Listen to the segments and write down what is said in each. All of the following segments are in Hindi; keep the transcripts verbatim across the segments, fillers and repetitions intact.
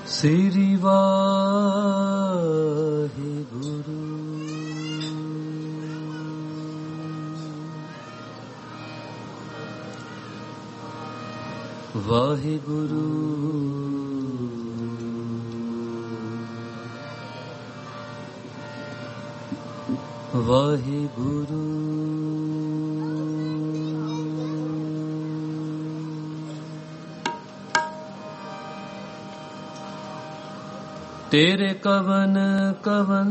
श्री वाहिगुरु। वाहिगुरु वाहिगुरु। तेरे कवन कवन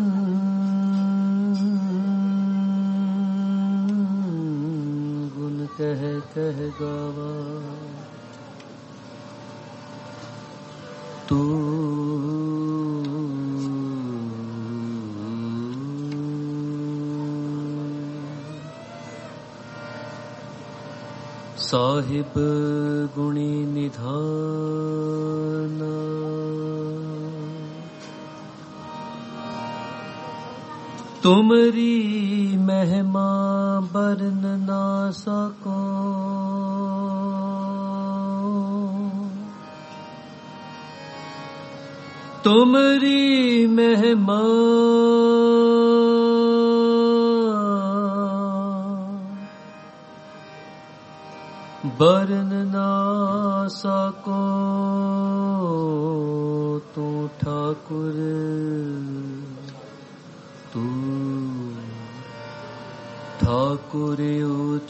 गुण कह कह गावा, तू साहिब गुणी निधान, तुमरी महिमा बरन ना सको। तुमरी महिमा बरन ना सको। तू ठाकुर तू ठाकुर उच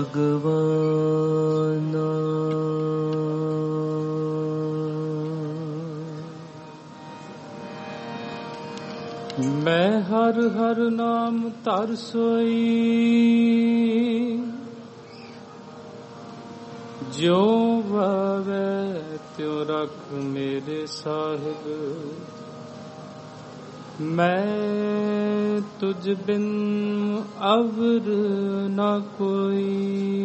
भगवान। मैं हर हर नाम तर सोई, जो भावे त्यों रख मेरे साहिब। मैं तुझ बिन अवर न कोई,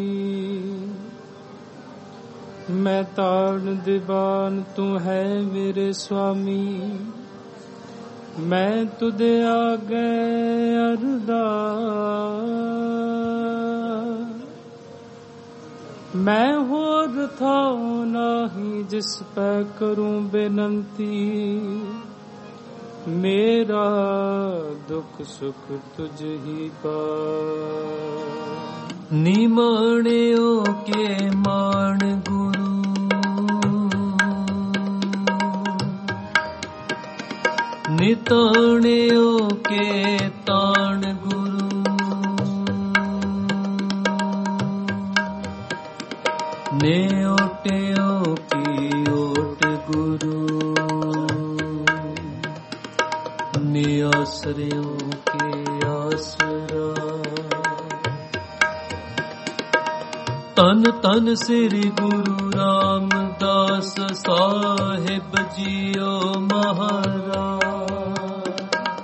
मैं तारण दीवान तू है मेरे स्वामी। मैं तुझे आगे अरदास, मैं होर था नाही जिस पे करूं बेनंती। मेरा दुख सुख तुझ ही पास। निमाणियों के मान गुरु, निताणियों के ताण गुरु। नेओटियों की ओट गुरु, नियासरियों के आसरा। तन तन श्री गुरु रामदास साहिब जियो महाराज।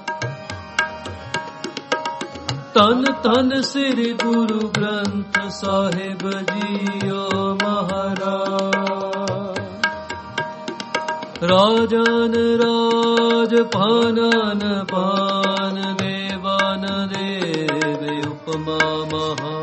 तन तन श्री गुरु ग्रंथ साहिब जियो महाराज। राजन राज पानन पान, देवान देव उपमा महा।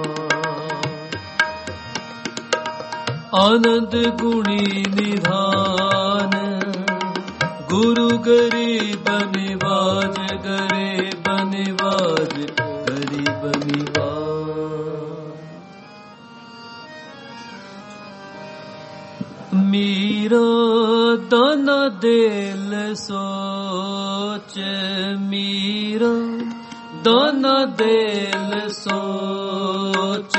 आनंद गुणी निधान, गुरु गरीब निवाज। गरीब निवाज गरीब निवाज। मीरा दाना दिल सोच, मीरा दाना दिल सोच।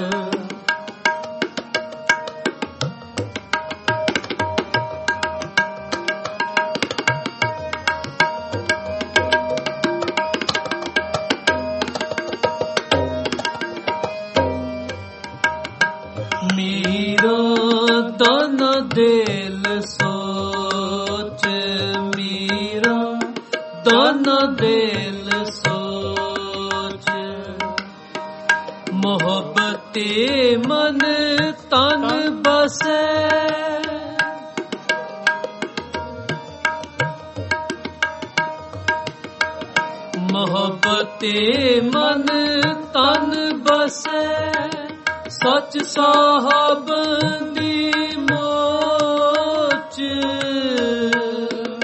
मीरा दाना दिल सोच, मीरा दाना दिल सोच। मोहब्बते मन तन बसे, मोहब्बते मन तन बसे। सच साहब दी मोच,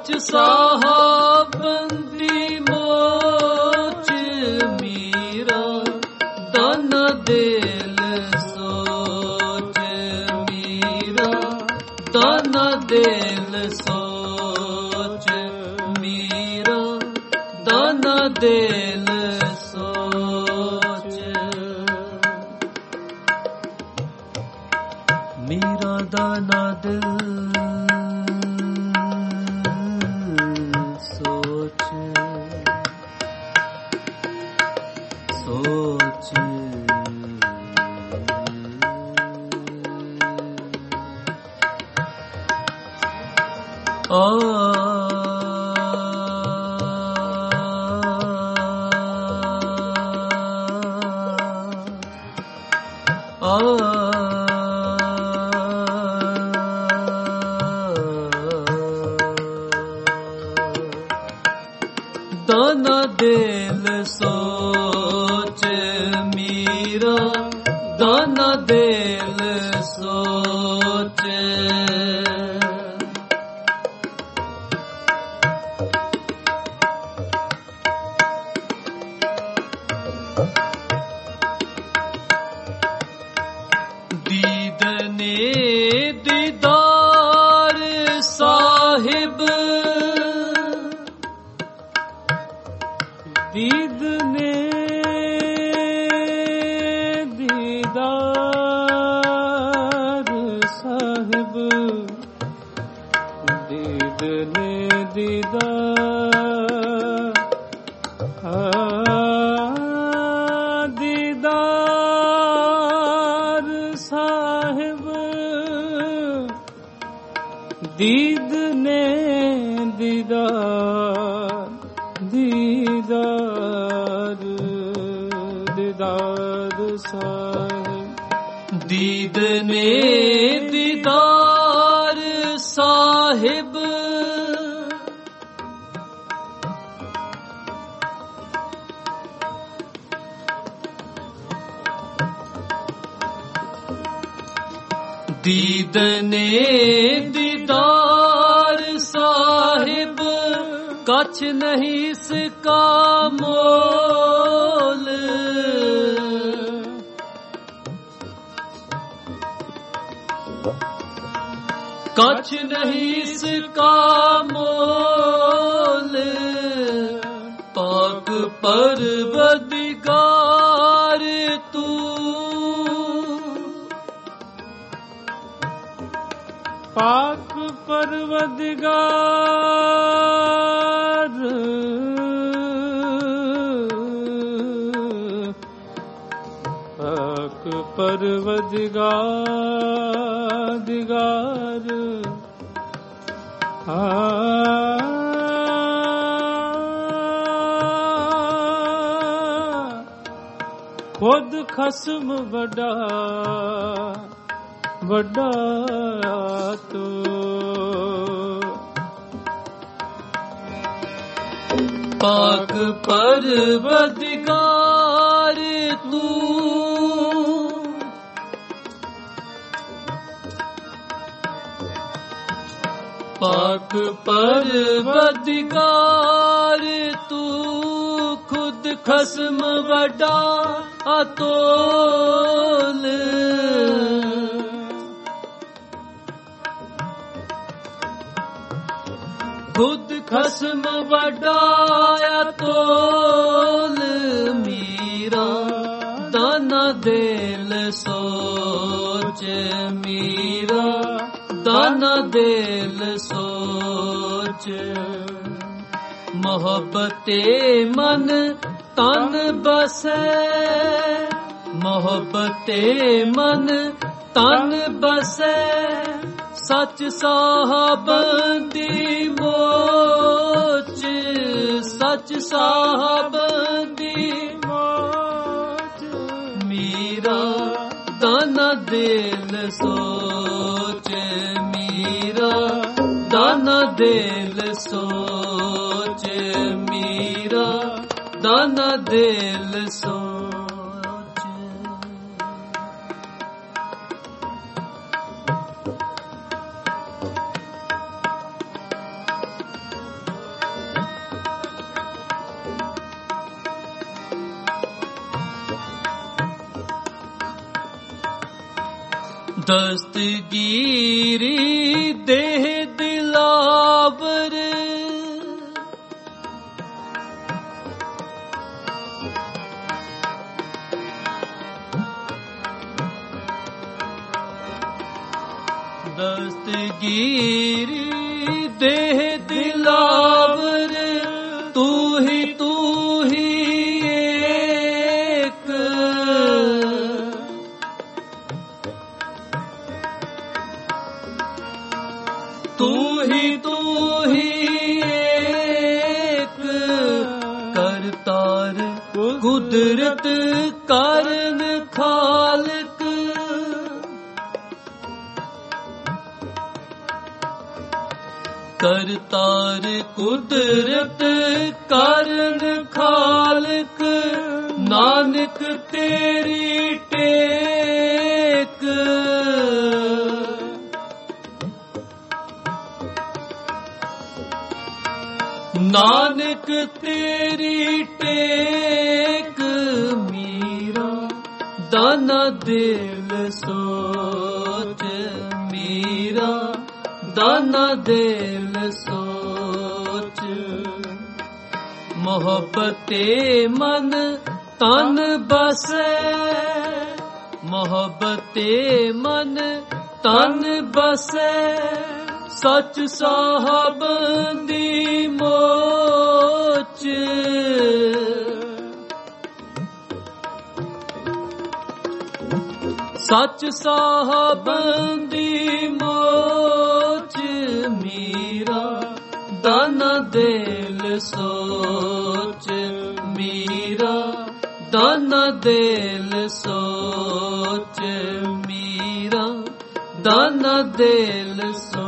सच साहबंदी मोच मीरा दान दिल सोच मीरा दान दिल सोच मीरा दान दिल सोच मीरा दाना दिल सोच सोच आ आ दाना दिल सोच मीरा दाना दिल सोच दीदने दीदार साहिब दीद ने दीदार साहिब दीद ने दीदार दीदार साहिब दीद ने दीदार दीदार दीदार साहिब दीद ने दीदार साहिब दीद ने दीदार साहिब कछ नहीं इसका मोल कछ नहीं इसका मोल पाक परवदिगार तू पाक परवदिगार पाक परवदिगार दिगार खुद खस्म बड़ा बड़ा तो पाक परवदिगार तू पाक परवदिगार तू खुद खस्म बड़ा अतोल खुद खस्म बड़ा तोल मीरा दाना दिल सोच मीरा दाना दिल सोच मोहब्बते मन तन बसे मोहब्बते मन तन बसे सच साहबंदी मोच सच साहबंदी मोच मीरा दाना दिल सोच मीरा दाना दिल सोच मीरा दाना दिल सोच ਦਸਤਗੀਰੀ ਦੇਹ ਦਿਲਾਵਰ ਦਸਤਗੀਰੀ ਦੇਹ ਦਿਲਾਵਰ ਤੂੰ ਹੀ ਤੂੰ ਹੀ ਏਕ ਤੂੰ ਹੀ ਤੂੰ ਹੀ ਏਕ ਕਰਤਾਰ ਕੁਦਰਤ ਕਾਰਨ ਖਾਲਕ करतार कुदरत कारण खालक नानक तेरी टेक नानक तेरी टेक मीरा दाना दिल सोच मीरा दाना दिल सोच मोहब्बते मन तन बसे मोहब्बते मन तन बसे सच साहब दी मोच सच साहब दी मोच मीरा दाना दिल सोच मीरा दाना दिल सोच मीरा दाना दिल सोच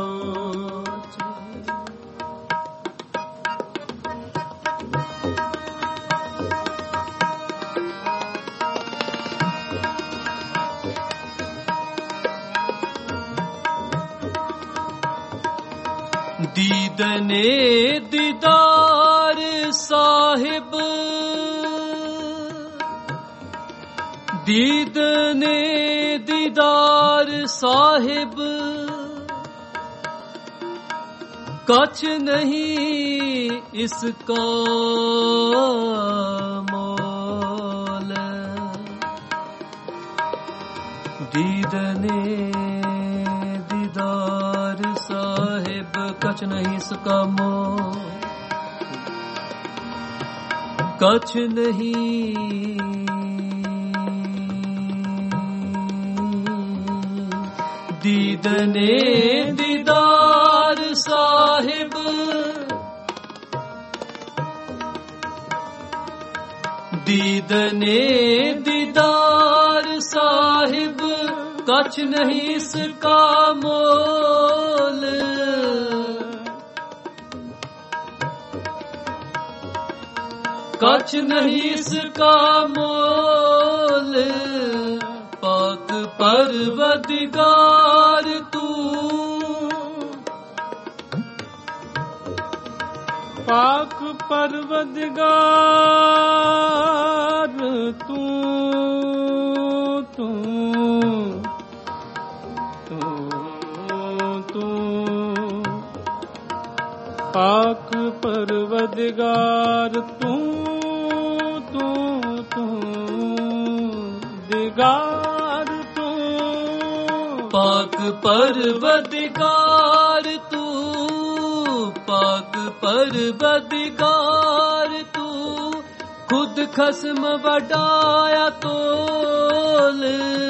दीदने दीदार साहिब दीदने दीदार साहिब कछ नहीं इसका मोल दीदने दीदार साहिब कछ नहीं इसका मोल कछ नहीं दीदने दीदार साहिब दीदने दीदार साहिब कछ नहीं इसका मोल कछ नहीं इसका मोल पाक परवदिगार तू पाक परवदिगार तू तू तू तू पाक परवदिगार तू तू तू दिगार तू पाक परवदिगार तू पाक परवदिगार तू खुद खस्म वडाया तोल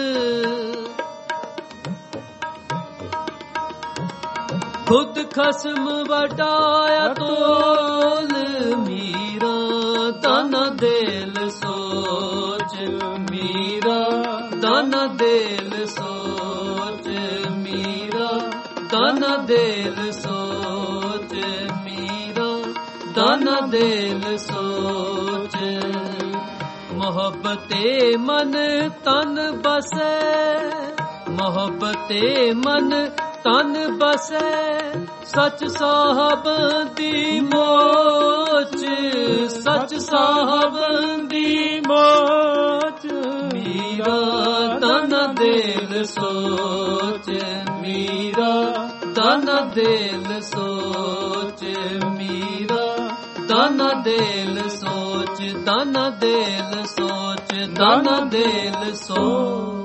खुद खस्म वडाया तोल मीरा दाना दिल सोच मीरा दाना दिल सोच मीरा दाना दिल सोच मीरा दाना दिल सोच मोहब्बते मन तन बसे मोहब्बते मन तन बसे सच साहब दी मोच सच साहब दी मोच मीरा दाना दिल सोच मीरा, तन दिल सोच मीरा, तन दिल सोच, तन दिल सोच, तन दिल सोच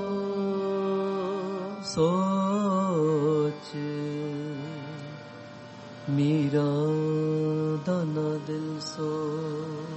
सोच मीरा, तन दिल सोच।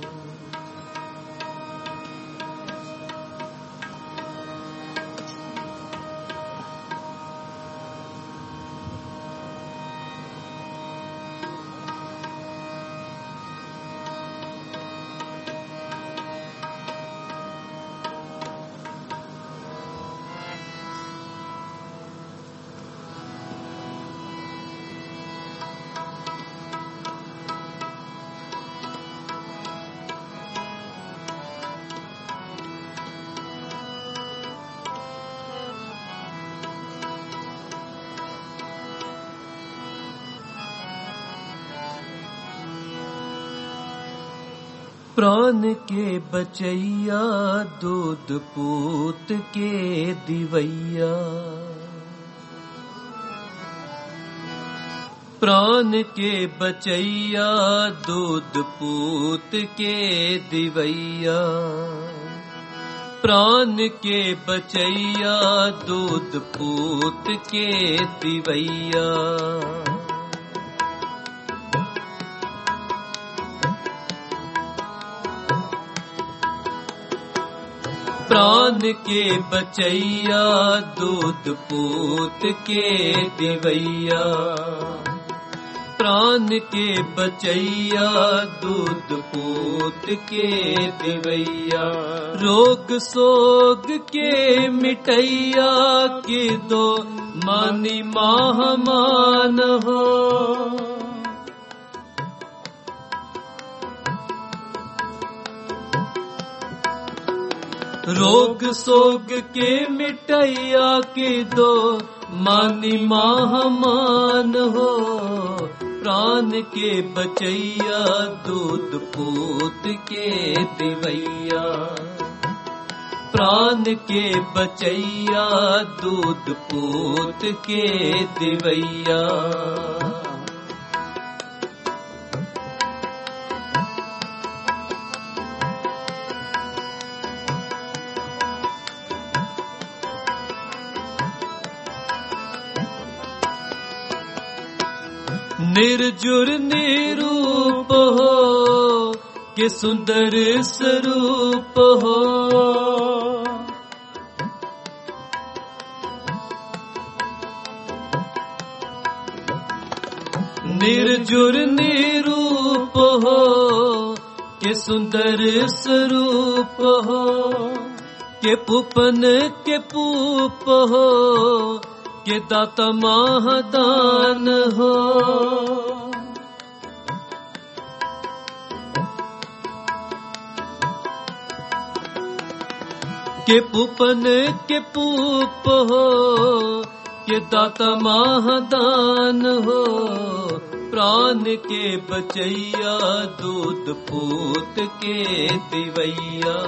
प्राण के बचैया, दूध पूत के दिवैया, प्राण के बचैया, दूध पूत के दिवैया, प्राण के बचैया, दूध पूत के दिवैया। प्राण के बचैया, दूध पूत के दिवैया, प्राण के बचैया, दूध पूत के दिवैया। रोग सोग के मिटैया, के दो मानी महामान हो, रोग सोग के मिटैया, के दो मानी महामान हो। प्राण के बचैया, दूध पूत के दिवैया, प्राण के बचैया, दूध पूत के दिवैया। निर्जुर निरूप हो, के सुंदर स्वरूप हो, निर्जुर निरूप हो, के सुंदर स्वरूप हो, के पूपन के पूप हो, के दाता महादान हो। के पूपन के पूप हो, के दाता महादान हो। प्राण के बचैया, दूध पूत के दिवैया,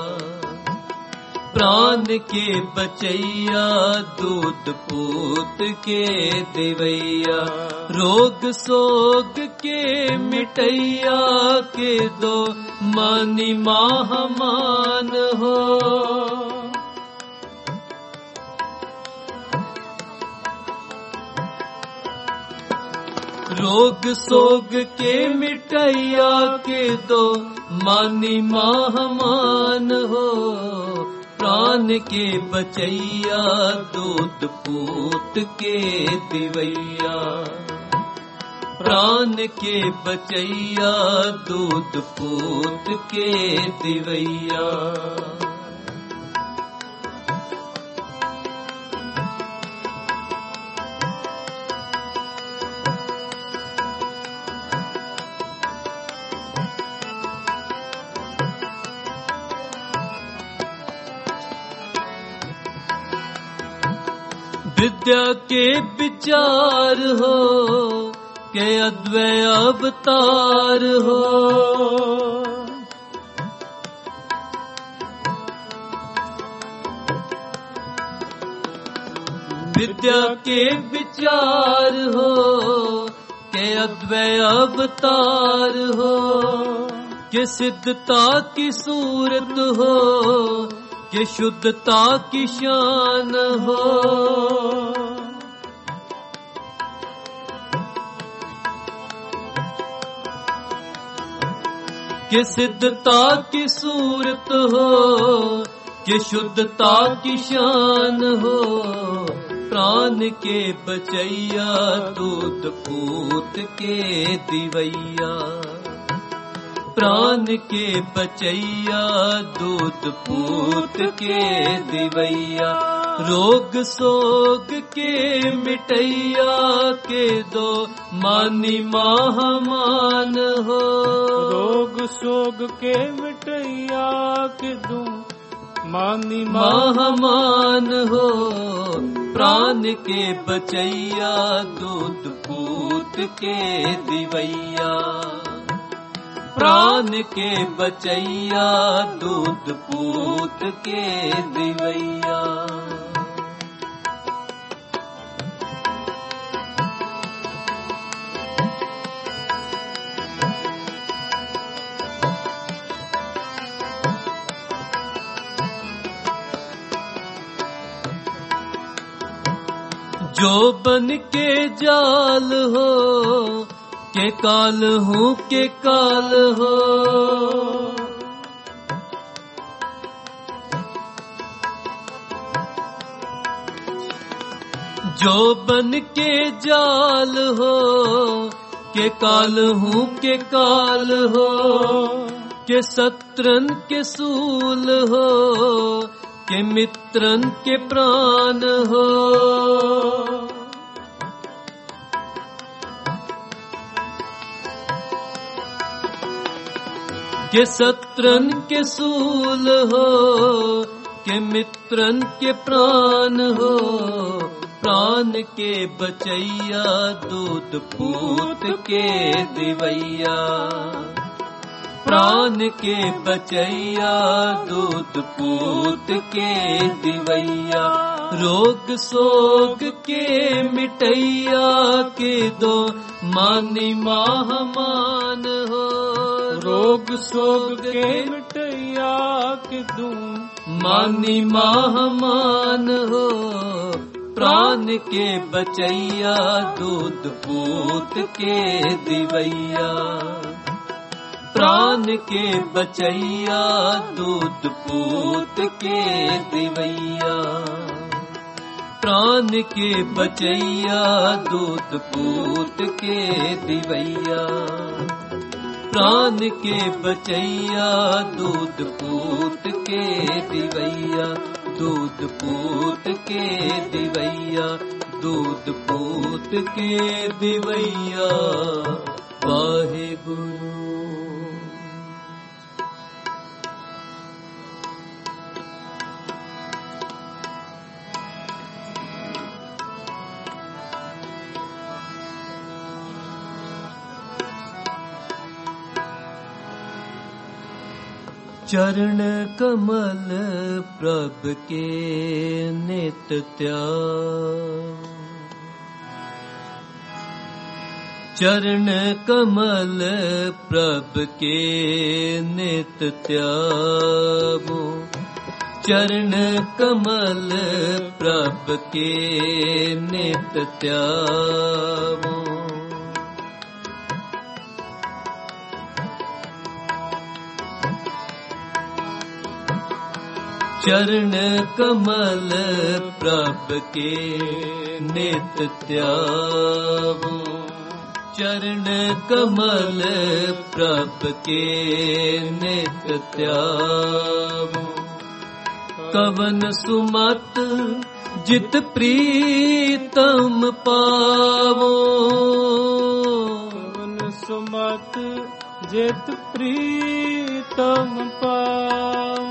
प्राण के बचैया, दूध पूत के दिवैया। रोग सोग के मिटैया, के दो मानी महामान हो। रोग सोग के मिटैया, के दो मानी महामान हो। प्राण के बचैया, दूध पूत के दिवैया, प्राण के बचैया, दूध पूत के दिवैया। विद्या के विचार हो, के अद्वय अवतार हो। विद्या के विचार हो के अद्वय अवतार हो के सिद्धता की सूरत हो के शुद्धता की शान हो कि सिद्धता की सूरत हो कि शुद्धता की शान हो प्राण के बचैया दूध पूत के दिवैया प्राण के बचैया दूध पूत के दिवैया रोग सोग के मिटैया के दो मानी महामान हो रोग सोग के मिटैया के दो मानी महामान हो प्राण के बचैया दूध पूत के दिवैया प्राण के बचैया दूध पूत के दिवैया जो बन के जाल हो के काल हूँ के काल हो जो बन के जाल हो के काल हूँ के काल हो के शत्रन के सूल हो के मित्रन के प्राण हो के शत्रन के सूल हो के मित्रन के प्राण हो प्राण के बचैया दूध पूत के दिवैया प्राण के बचैया दूध पूत के दिवैया रोग सोग के मिटैया के दो मानी महामान हो रोग सोग के मिटैया के दो मानी महामान हो प्राण के बचैया दूध पूत के दिवैया प्राण के बचैया दूध पूत के दिवैया प्राण के बचैया दूध पूत के दिवैया प्राण के बचैया दूध पूत के दिवैया दूध पूत के दिवैया दूध पूत के दिवैया वाहे गुरु चरण कमल प्रभ के नित त्याग चरण कमल प्रभ के नित त्यागो चरण कमल प्रभ के नित त्यागो चरण कमल प्रभ के नित त्यागो चरण कमल प्रभ के नित त्यागो कवन सुमत जित प्रीतम पावो कवन सुमत जित प्रीतम पावो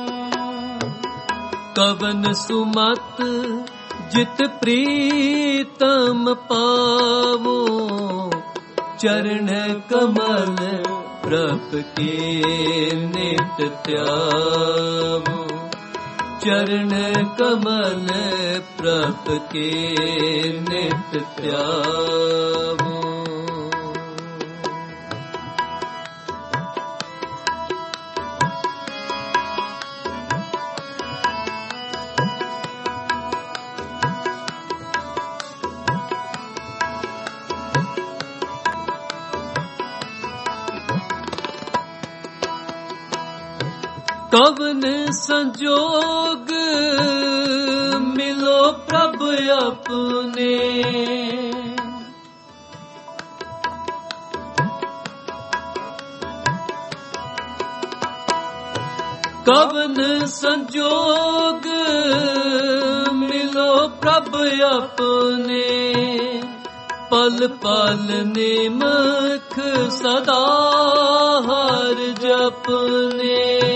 कवन सुमत जित प्रीतम पावो चरण कमल प्रभ के नित त्यागो चरण कमल प्रभ के नित त्यागो। कवन संजोग मिलो प्रभु अपने, कवन संजोग मिलो प्रभु अपने, पल पल निमख सदा हर जपने।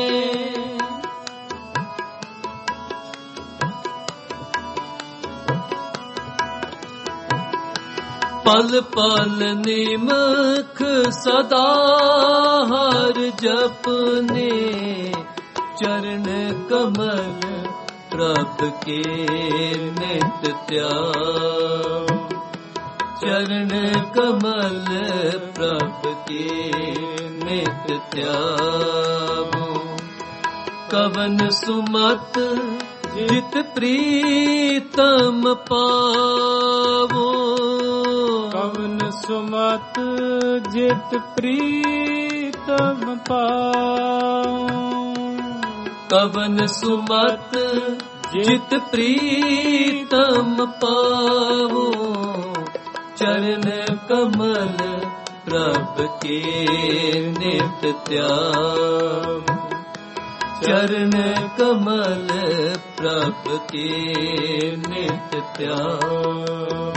पल पल निमख सदा हर जपने, चरण कमल प्रभ के नित त्याग। चरण कमल प्रभ के नित त्याग। कवन सुमत जित प्रीतम पावो, कवन सुमत जित प्रीतम पावो। कवन सुमत जित प्रीतम पावो, चरण कमल प्रभ के नित त्याग। चरण कमल प्रभ के नित त्याग।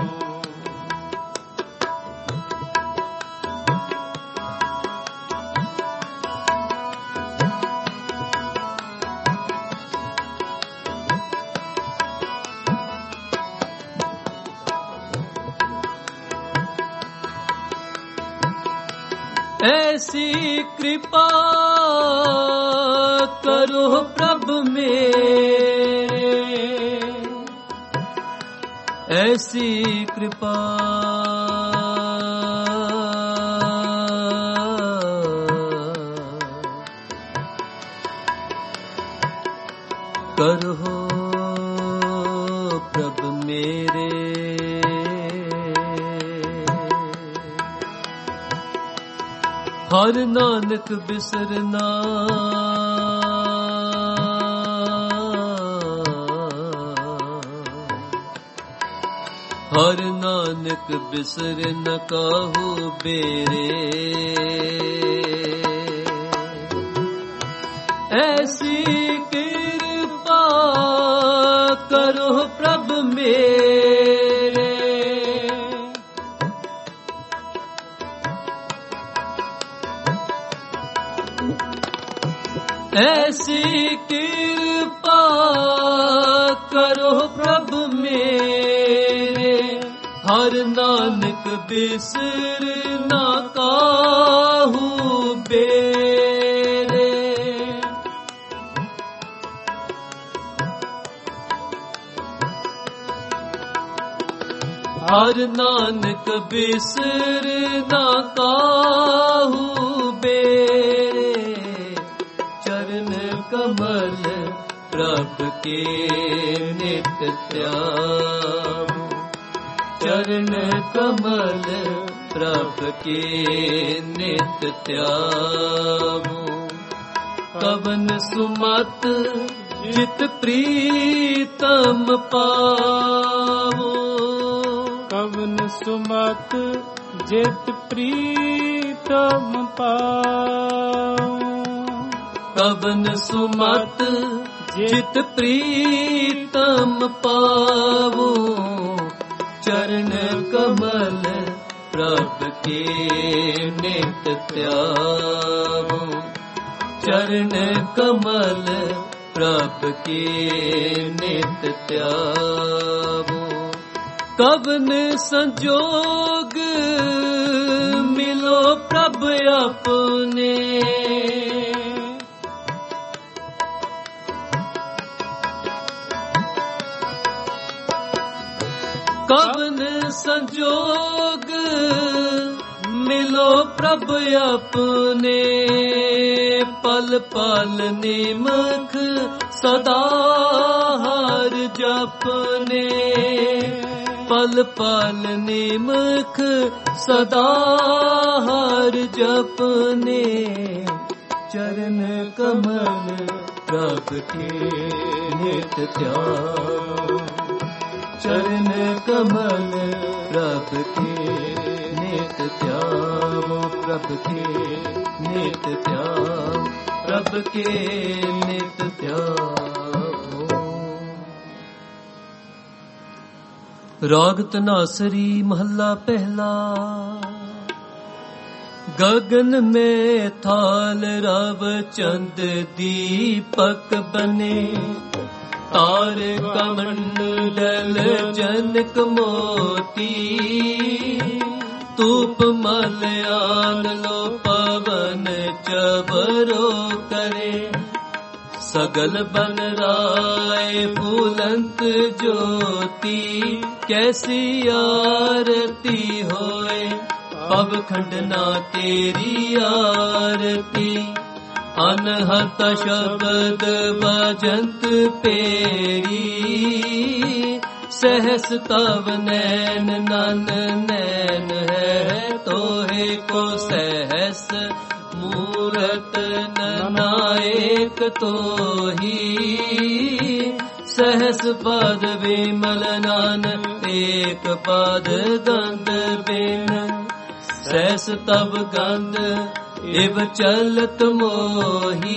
ऐसी कृपा करो प्रभु मेरे, ऐसी कृपा करो प्रभु मेरे। हर नानक बिसरना, हर नानक बिसर न काहू बेरे। ऐसी कृपा करो प्रभु मेरे, ऐसी कृपा करो प्रभु मेरे। हर नानक बिसर ना काहू बेरे। हर नानक बिसर ना काहू बेरे। चरण कमल प्रभ के नित त्याग। चरण कमल प्रभ के नित त्याग। कवन सुमत जित प्रीतम पावो, कवन सुमत जित प्रीतम पावो। कवन सुमत जित प्रीतम पावो। चरण कमल प्रभ के नित त्यागो। चरण कमल प्रभ के नित त्यागो। कवन संजोग मिलो प्रभ अपने। ਕਵਨ ਸੰਜੋਗ ਮਿਲੋ ਪ੍ਰਭ ਆਪਣੇ, ਪਲ ਪਲ ਨਿਮਖ ਸਦਾ ਹਰ ਜਪਨੇ, ਪਲ ਪਲ ਨਿਮਖ ਸਦਾ ਹਰ ਜਪਨੇ, ਚਰਨ ਕਮਲ ਪ੍ਰਭ ਕੇ ਨਿਤ ਧਿਆਨ, ਚਰਨ ਕਮਲ ਪ੍ਰਭ ਕੇ ਨਿਤ ਧਿਆਵੋ, ਪ੍ਰਭ ਕੇ ਨਿਤ ਧਿਆਵੋ, ਪ੍ਰਭ ਕੇ ਨਿਤ ਧਿਆਵੋ। ਰਾਗ ਧਨਾਸਰੀ ਮਹੱਲਾ ਪਹਿਲਾ। ਗगन में थाल रव चंद दीपक बने, तार कमंडल जनक मोती, तूप मलयान लो पवन चबरो करे, सगल बन राय फूलंत ज्योति, कैसी आरती होए पव खंडना तेरी आरती, अनहत शब्द भजंत पेरी, सहस तव नैन नन नैन है तोहे को, सहस मूरत नायक तोही, सहस पद विमल नान एक पद गंध बिन, सहस तब गंध इव चलत मोही,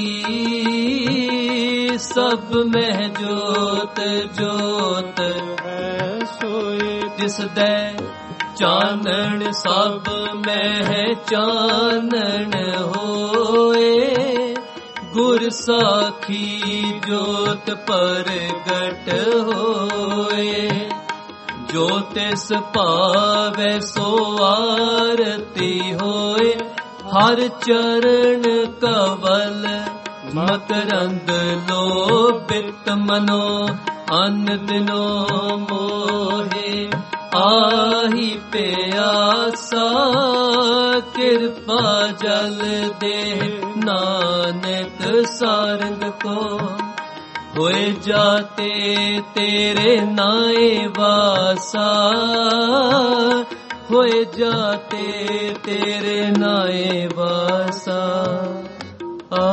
सब में जोत जोत है सोए, जिस दे चानन सब में चानन होए, गुर साखी जोत परगट होए, जो तिस पावै सो आरती होए, हर चरण कवल मकरंद लोभित मनो, अन्न दिनो मोहे आही प्यासा, कृपा जल दे नानक सारंग को, होए जाते तेरे नाए वासा, होए जाते तेरे नाए वासा। आ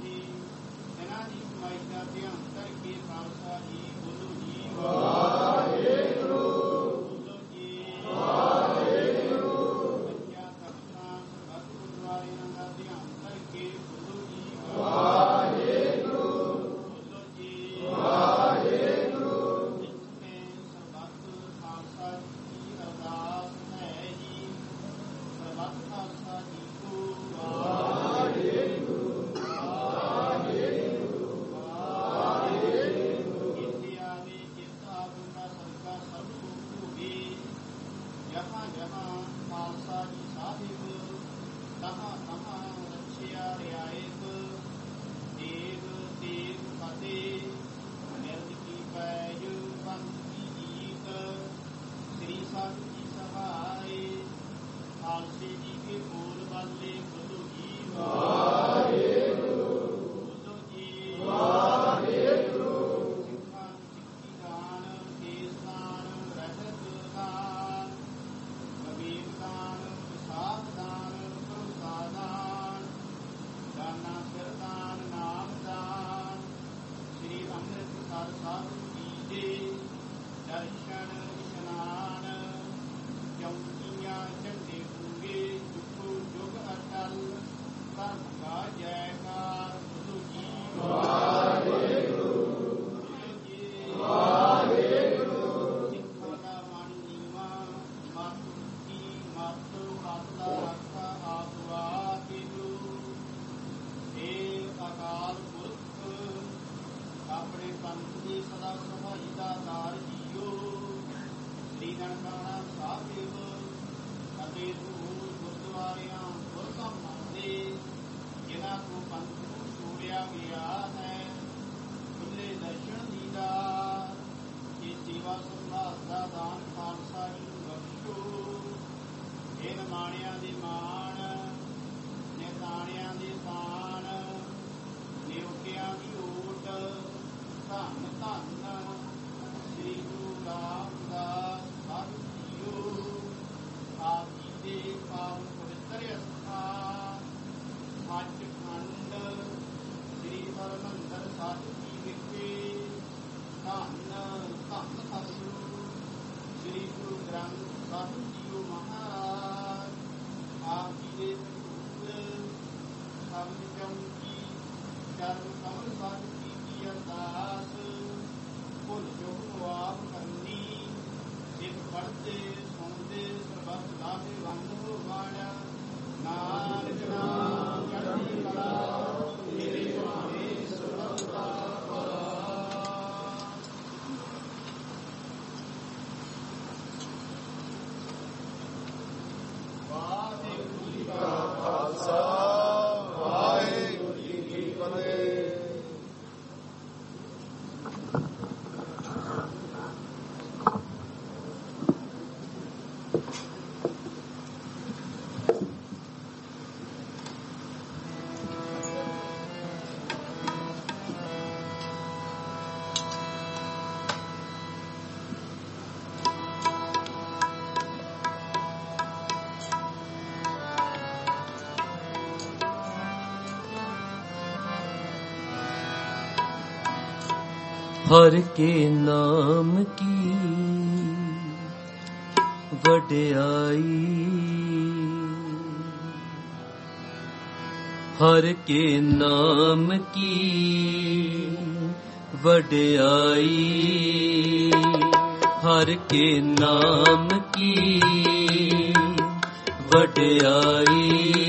ਵਾਹਿਗੁਰੂ हर के नाम की वड्याई, हर के नाम की वड्याई, हर के नाम की वड्याई।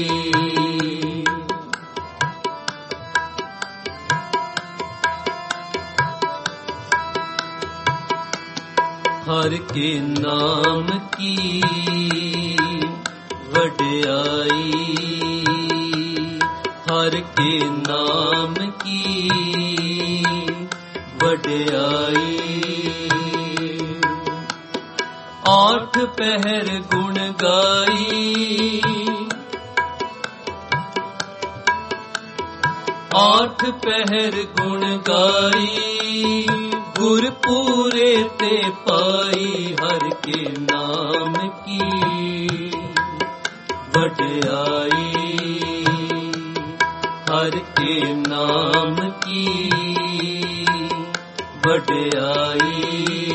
हर के नाम की वड्याई, हर के नाम की वड्याई। आठ पहर गुण गाई, आठ पहर गुण गाई, गुर पूरे ते पाई। हर के नाम की वड्याई, हर के नाम की वड्याई।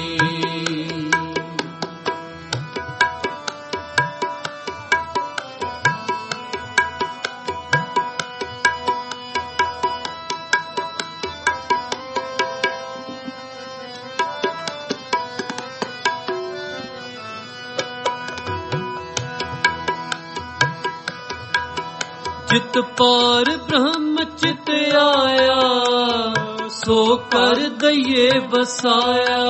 चित पार ब्रह्म चित आया, सो कर दइए बसाया।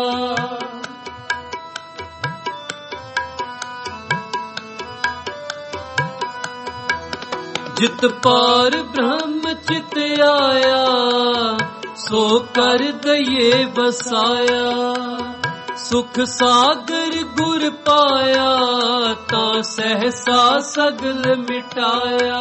जित पार ब्रह्म चित आया, सो कर दइए बसाया। सुख सागर गुर पाया ता सहसा सगल मिटाया।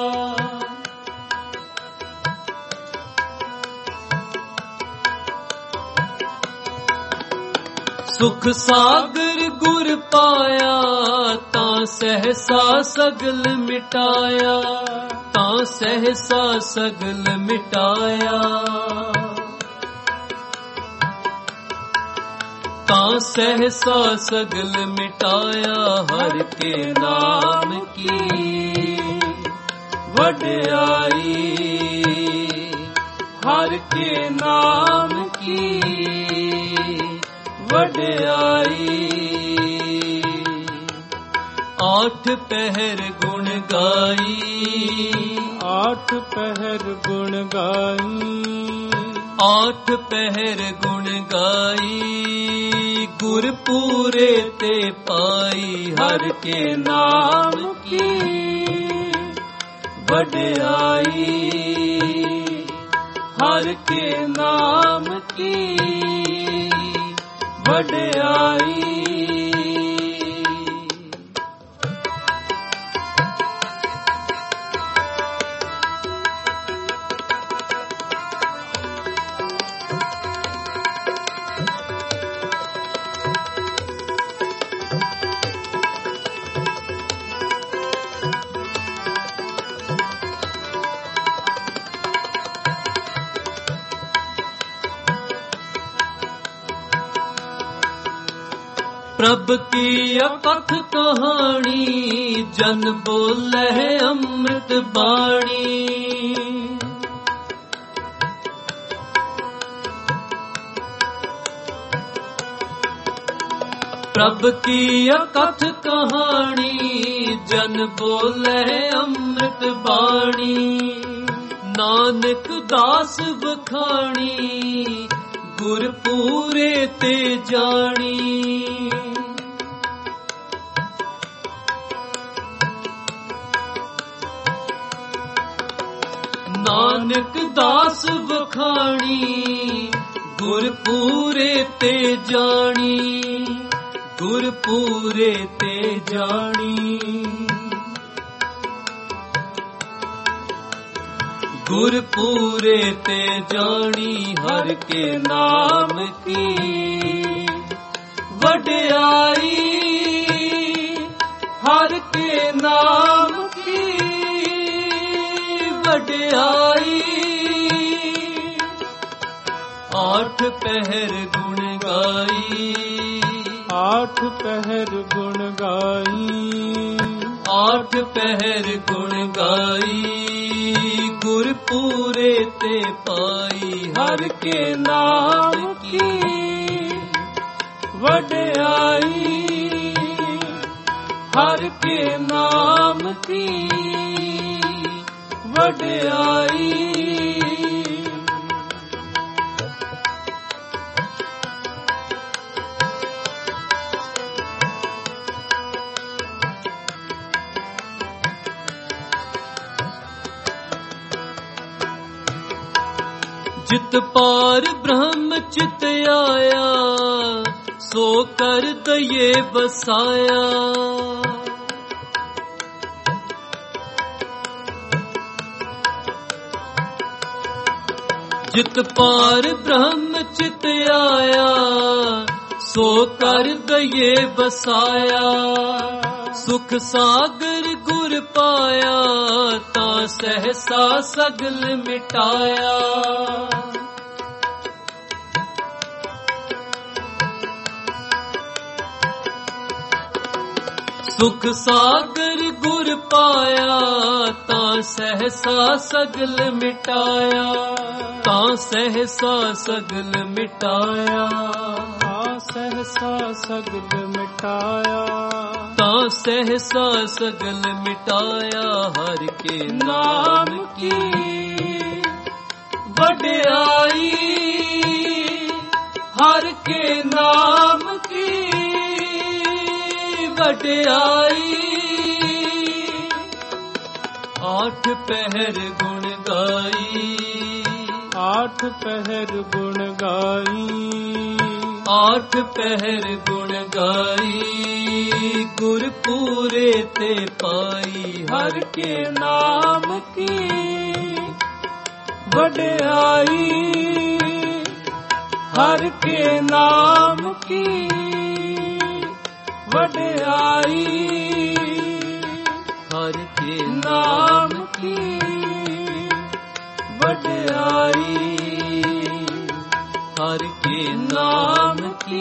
सुख सागर गुर पाया ता सहसा सगल मिटाया, ता सहसा सगल मिटाया। ता सहसा सगल मिटाया हर के नाम की वड्याई, हर के नाम की वड्याई। आठ पहर गुण गाई, आठ पहर गुण गाई, आठ पहर गुण गाई। गुर पूरे ते पाई हर के नाम की वड्याई, हर के नाम की वड्याई। प्रभ की अकथ कहानी जन बोले अमृत बाणी। प्रभ की अकथ कहानी जन बोले अमृत बाणी। नानक दास बखानी गुर पूरे ते जानी। नानक दास बखानी गुर पूरे ते जानी, गुर पूरे ते जानी। गुर पूरे ते जानी हर के नाम की वड्याई, हर के नाम की वड्याई। आठ पहर गुण गाई, आठ पहर गुण गाई, आठ पहर गुण गाई। गुर पूरे ते पाई हर के नाम की वड्याई, हर के नाम की वड्याई। जित पार ब्रह्म चित आया सो कर दये बसाया। जित पार ब्रह्म चित आया सो कर दये बसाया। सुख सागर गुर पाया ता सहसा सगल मिटाया। सुख सागर गुर पाया ता सहसा सगल मिटाया, ता सहसा सगल मिटाया। सहसा सगल मिटाया, ता सहसा सगल मिटाया। हर के नाम की वड्याई, हर के नाम की वड्याई। आठ पहर गुण गाई, आठ पहर गुण गाई। आठ पहर गुण गाई गुर पूरे ते पाई हर के नाम की वड्याई हर के नाम की वड्याई हर के नाम की वड्याई हर के नाम की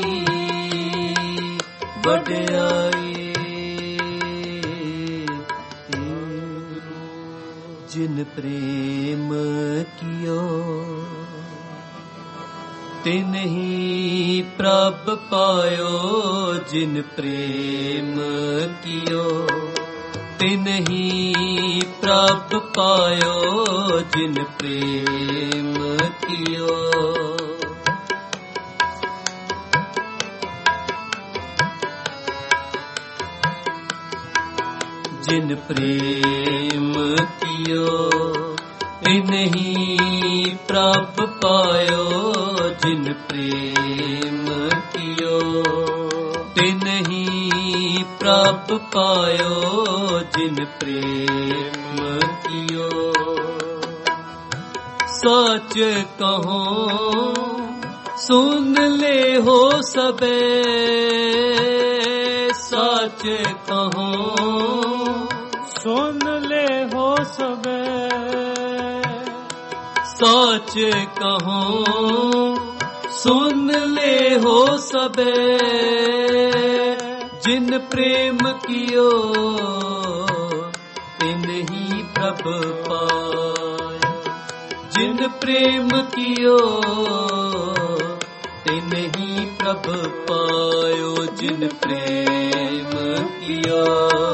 वड्याई जिन प्रेम कियो तिन ही प्रभ पायो जिन प्रेम कियो तिन ही प्रभ पायो जिन प्रेम कियो जिन प्रेम कियो तिन ही प्रभ पायो जिन प्रेम कियो तिन ही प्रभ पायो जिन प्रेम कियो सच कहो सुन ले हो सबे सच कहो सुन ले हो सबे सच कहो सुन ले हो सबे जिन प्रेम कियो तिन ही प्रभ पायो जिन प्रेम कियो तिन ही प्रभ पायो जिन प्रेम कियो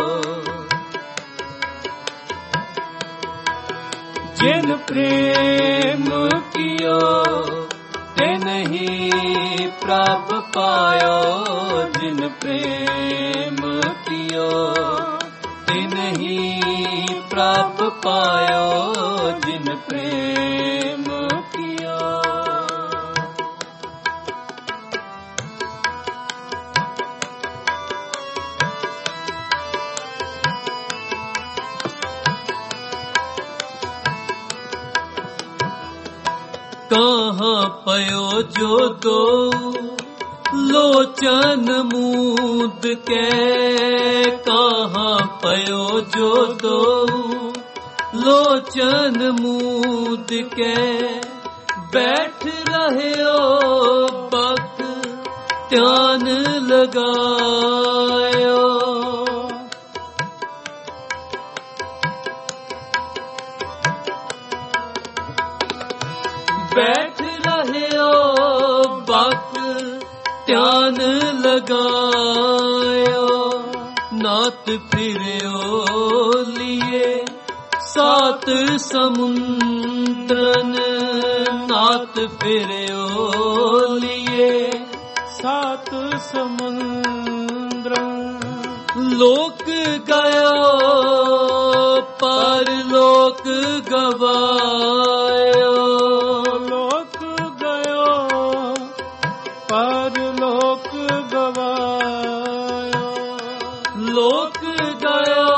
जिन प्रेम कियो तिन ही प्रभ पायो जिन प्रेम कियो तिन ही प्रभ पायो जिन प्रेम कियो कहाँ पयो जो दो लोचन मूद के कहाँ पयो जो दो लोचन मूद के बैठ रहे हो बक ध्यान लगायो बैठ रहे हो बक ध्यान लगायो नात फिरो लिए सात समुद्रन नात फिरो लिए सात समुद्र लोक गयो पर लोक गवायो लोक गयो पर लोक गवायो लोक गयो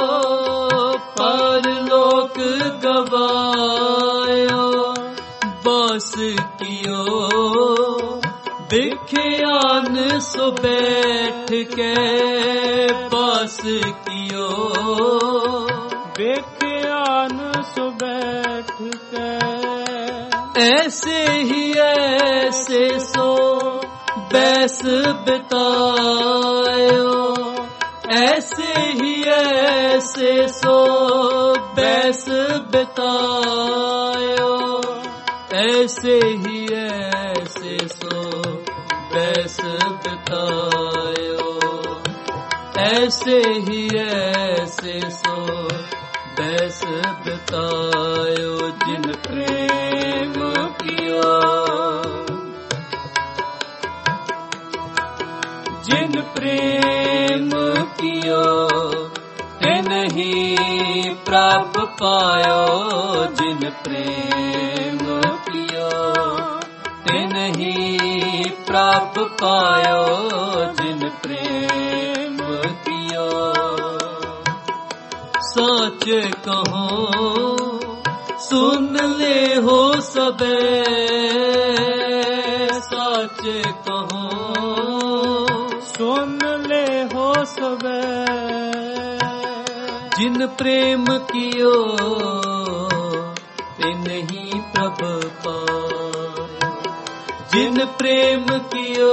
पर लोक गवायो बस कियो विख्यान सो बैठ के बस कियो विख्यान सो बैठ के ऐसे ही ऐसे सो बैस बितायो ऐसे ही ऐसे सो बैस बितायो ऐसे ही ऐसे सो बैस बितायो ऐसे ही ऐसे सो बैस बितायो जिन प्रेम कियो जिन प्रेम कियो तिन ही प्रभ पायो जिन प्रेम कियो तिन ही ਪ੍ਰਾਪ ਪਾਇਓ ਜਿਨ ਪ੍ਰੇਮ ਕੀਓ। ਸੱਚ ਕਹੋ ਸੁਨ ਲੈ ਹੋ ਸਬੈ, ਸੱਚ ਕਹੋ ਸੁਨ ਲੈ ਹੋ ਸਬੈ। ਜਿਨ ਪ੍ਰੇਮ ਕੀਓ ਤਿਨ ਹੀ ਪ੍ਰਭ ਪਾਇਓ। ਜਿਨ ਪ੍ਰੇਮ ਕੀਓ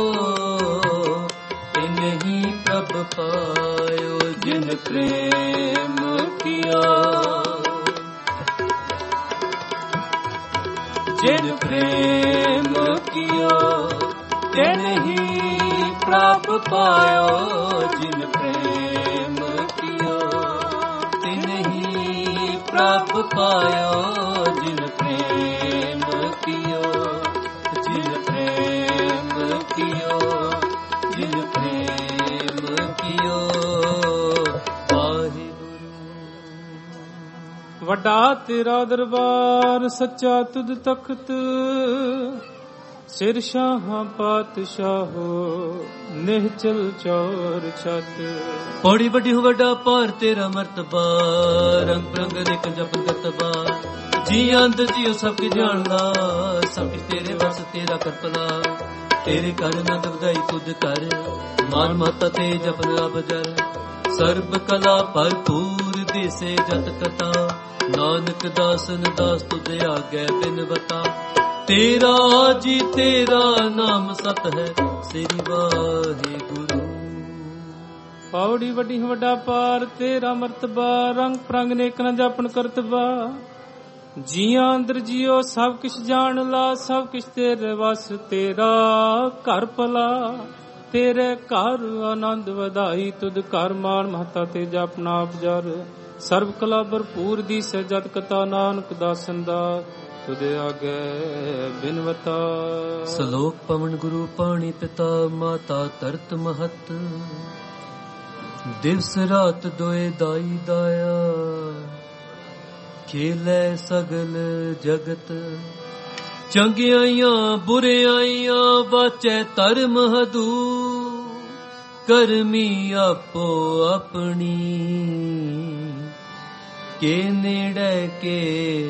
ਤਿਨ ਹੀ ਪ੍ਰਭ ਪਾਇਓ। ਜਿਨ ਪ੍ਰੇਮ ਕੀਓ ਜਿਨ ਪ੍ਰੇਮ ਕੀਓ ਤਿਨ ਹੀ ਪ੍ਰਭ ਪਾਇਓ। ਜਿਨ ਪ੍ਰੇਮ ਕੀਓ ਤਿਨ ਹੀ ਪ੍ਰਭ ਪਾਇਓ। ਜਿਨ ਪ੍ਰੇਮ ਕੀਓ ਜਿਨ ਪ੍ਰੇਮ ਕੀਓ ਜਿਨ ਪ੍ਰੇਮ ਕੀਓ। ਵੱਡਾ ਤੇਰਾ ਦਰਬਾਰ ਸੱਚਾ ਤੁਧ ਤਖਤ, ਸਿਰ ਸ਼ਾਹਾਂ ਪਾਤਸ਼ਾਹੋ ਨਿਹਚਲ ਚੌਰ ਛਤ। ਪੌੜੀ ਵੱਡੀ ਹੋ ਵੱਡਾ ਭਾਰ ਤੇਰਾ ਮਰਤਬਾ, ਰੰਗ ਬਰੰਗ ਦੇਖ ਜਪ ਕਰਤਬਾ। ਜੀ ਅੰਤ ਜੀਓ ਸਭ ਕੀ ਜਾਣਦਾ, ਸਭ ਕੁਛ ਤੇਰੇ ਵਸ ਤੇਰਾ ਕਰਪਲਾ। ਤੇਰੇ ਘਰ ਨੰਦ ਵਧਾਈ ਤੁਧ ਕਰ, ਮਾਨ ਮਾਤਾ ਤੇ ਜਪਨ ਰੱਬ ਜਰ। ਸਰਬ ਕਲਾ ਭਰਪੂਰ ਦੇਸੇ ਜਤ ਕਥਾ, ਨਾਨਕ ਦਾਸਨ ਦਾਸ ਤੁਧ ਆਗੇ ਬਿਨ ਬਤਾ। ਤੇਰਾ ਜੀ ਤੇਰਾ ਨਾਮ ਸਤ ਹੈ, ਸ੍ਰੀ ਵਾਹਿਗੁਰੂ। ਪੌੜੀ ਵੱਡੀ ਵੱਡਾ ਪਾਰ ਤੇਰਾ ਮਰਤਬਾ, ਰੰਗ ਪ੍ਰੰਗ ਨੇਕ ਨ ਜਾਪਨ ਕਰਤਬਾ। ਜੀਆਂ ਅੰਦਰ ਜੀਓ ਸਭ ਕਿਛ ਜਾਣ ਲਾ, ਸਭ ਕਿਛ ਤੇਰੇ ਵਸ ਤੇਰਾ ਘਰ ਭਲਾ। ਤੇਰੇ ਘਰ ਆਨੰਦ ਵਧਾਈ ਤੁਧ ਘਰ, ਮਾਨ ਮਹਤਾ ਤੇ ਜਪਨਾ ਆਪ ਸਰਬ ਕਲਾ ਭਰਪੂਰ ਦੀ ਸਜਤ ਕਥਾ, ਨਾਨਕ ਦਾਸਨ ਦਾ ਤੁਧ ਆਗੇ ਬਿਨਵਤਾ। ਸਲੋਕ ਪਵਨ ਗੁਰੂ ਪਾਣੀ ਪਿਤਾ, ਮਾਤਾ ਧਰਤ ਮਹਤ। ਦਿਵਸ ਰਾਤ ਦੋਏ ਦਾਈ ਦਾਇਆ, ਖੇਲੇ ਸਗਲ ਜਗਤ। ਚੰਗਿਆਈਆਂ ਬੁਰਿਆਈਆਂ ਵਾਚੈ ਧਰਮ ਹਦੂ, ਕਰਮੀ ਆਪੋ ਆਪਣੀ ਕੇ ਨੇੜੇ ਕੇ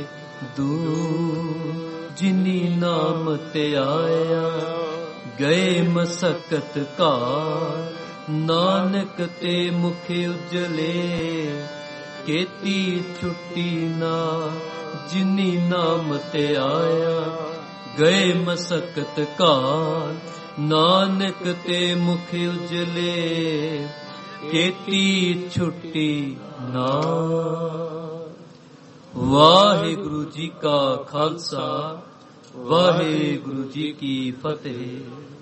ਦੂਰ। ਜਿਨੀ ਨਾਮ ਤੇ ਆਇਆ ਗਏ ਮਸਕਤ ਘਾਰ, ਨਾਨਕ ਤੇ ਮੁਖ ਉਜਲੇ ਕੀਤੀ ਛੁੱਟੀ ਨਾ। ਜਿਨੀ ਨਾਮ ਤੇ ਆਇਆ ਗਏ ਮਸਕਤ ਘਾਰ, ਨਾਨਕ ਤੇ ਮੁਖ ਉਜਲੇ ਕੀਤੀ ਛੁੱਟੀ ਨਾ। ਵਾਹਿਗੁਰੂ ਜੀ ਕਾ ਖਾਲਸਾ, ਵਾਹਿਗੁਰੂ ਜੀ ਕੀ ਫਤਿਹ।